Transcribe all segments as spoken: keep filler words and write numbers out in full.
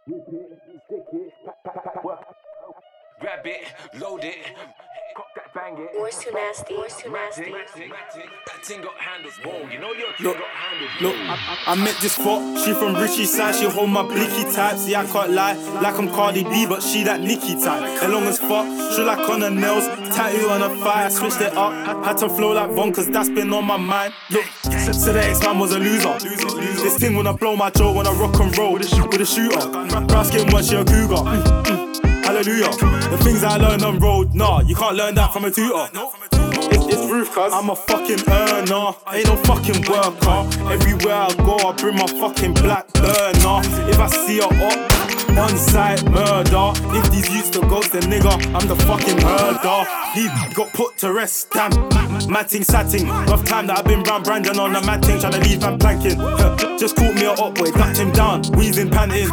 Whip it, stick it, pack, pack, pack, work. Grab it, load it, cock that, bang it. War's too nasty, war's too nasty. That thing got handled, whoa, you know your thing Look, got handled. Look, I, I met this fuck, she from Richie side, she hold my blicky type. See, I can't lie, like I'm Cardi B, but she that Nicki type. As long as fuck, she like on her nails, tattoo on her thigh, switched it up. Had to flow like Von, cause that's been on my mind. Look, so, so the ex-man was a loser. This thing when I blow my jaw, when I rock and roll with a, shoot, with a shooter. Brown skin when she a cougar. Mm, mm, hallelujah. The things I learned on road, nah, you can't learn that from a tutor. It's, it's roof, cuz I'm a fucking earner, ain't no fucking worker. Everywhere I go, I bring my fucking black burner. If I see her up, on-site murder. If these used to ghost the nigga, I'm the fucking murder. He got put to rest, damn. Matting, satting, rough time that I've been round Brandon on the mad thing, tryna leave man planking. Just caught me a up boy, ducked him down, wheezing, panting.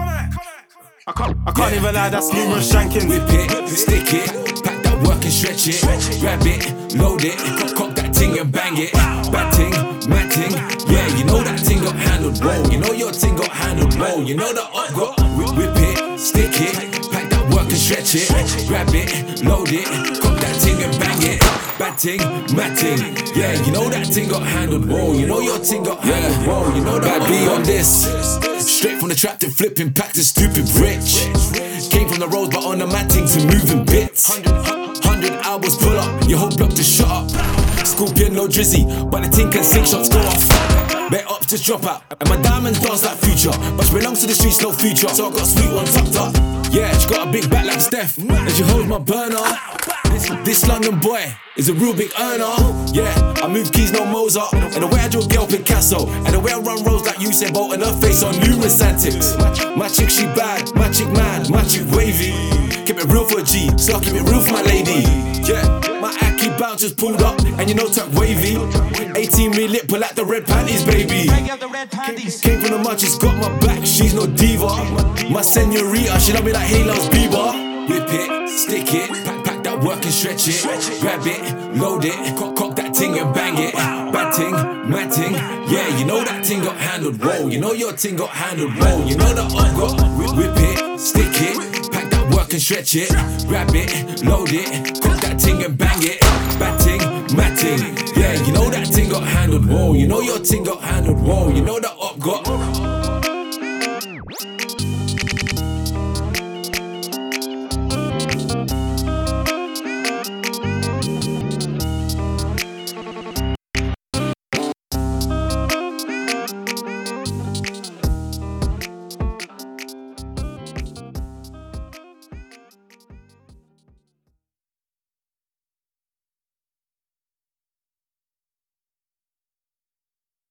I can't, I can't even lie, that's numerous shanking. Whip it, stick it, pack that work and stretch it. Grab it, load it, cock, cock that ting and bang it. Bad ting, mad ting, yeah, you know that ting got handled, whoa. You know your ting got handled, whoa. You know the up got whip, whip it, stick it, pack that work and stretch it. Grab it, load it, cock that ting and bang it. Bad ting, mad ting, yeah, you know that ting got handled, whoa. You know your ting got handled, whoa. You know that bad B on this. Straight from the trap to flipping, packed to stupid rich. Came from the roads but on the matting to moving bits. Hundred hours pull up, your whole block to shut up. Scorpion no drizzy, but the ting can sink shots go off. Bet ups just drop out, and my diamonds dance like Future. But she belongs to the streets, no future. So I got a sweet one tucked up. Yeah, she got a big back like Steph, and she holds my burner. This, this London boy is a real big earner. Yeah, I move keys, no Mozart. And the way I draw girl Picasso. And the way I run roads like Usain Bolt. And her face on numerous antics. My chick, she bad. My chick mad. My chick wavy. Keep it real for a G, so I keep it real for my lady. Yeah, my Aki bouncers pulled up. And you know tuck wavy. eighteen me lit, pull out the red panties, baby. Came from the mud, she's got my back. She's no diva. My senorita, she love me like Halo's Bieber. Whip it, stick it, pack, pack that work and stretch it. Grab it, load it, cock, cock that ting and bang it. Bad ting, mad ting, yeah, you know that ting got handled, whoa. You know your ting got handled, whoa. You know the up got whip, whip it, stick it, pack that work and stretch it. Grab it, load it, cock that ting and bang it. Bad ting, mad ting, yeah, you know that ting got handled, whoa. You know your ting got handled, whoa. You know the up got